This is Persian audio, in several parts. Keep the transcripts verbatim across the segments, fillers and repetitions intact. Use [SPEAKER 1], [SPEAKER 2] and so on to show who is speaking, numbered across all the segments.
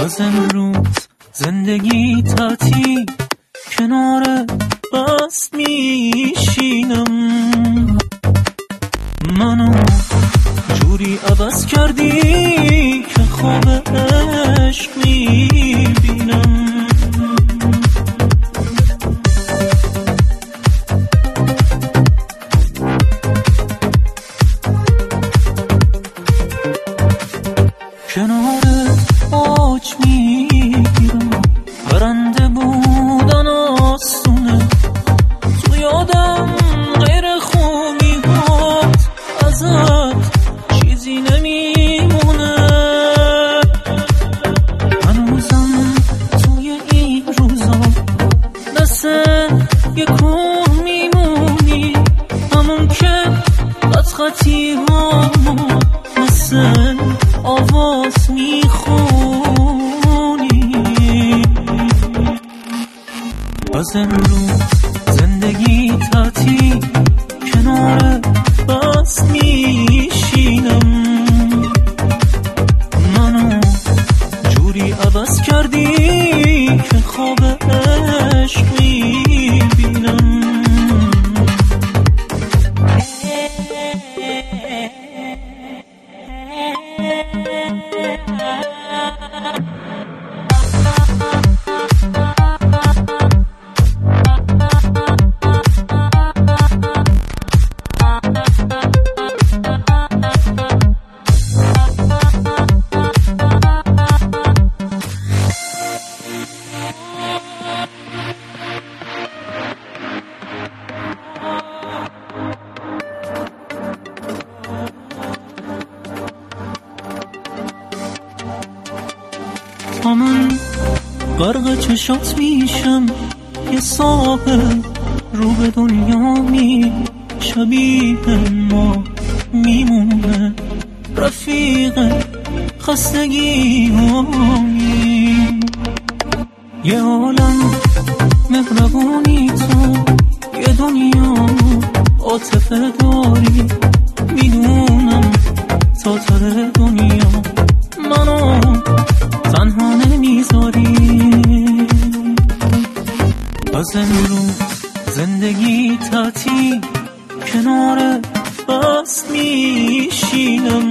[SPEAKER 1] از امروز زندگی تعطیل کنار بس میشینم. منو جوری عوض کردی که خواب عشق میبینم. کنار آج میگیرم برنده بودن آسونه، تو یادم غیر خوبی هات ازت چیزی نمیمونه. هنوزم توی این روزا دست یکون میمونی، همون که از خطی همون مثل آواز میخونی. از امروز زندگی تعطیل کنار بس میشینم. منو جوری عوض کردی که خواب عشق میبینم. تا من غرق چشات میشم، یه ساحل رو به دنیا می شبیه ما میمونه، رفیق خستگی همی. یه عالم مهربونی تو، یه دنیا عاطفه داری، میدونم تا ته دنیا منو تنها نمیذاری. از امروز زندگی تعطیل کنار بس میشینم.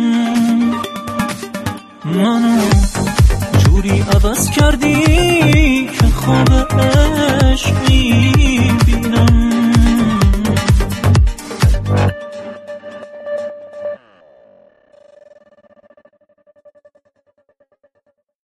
[SPEAKER 1] منو جوری عوض کردی که خواب عشق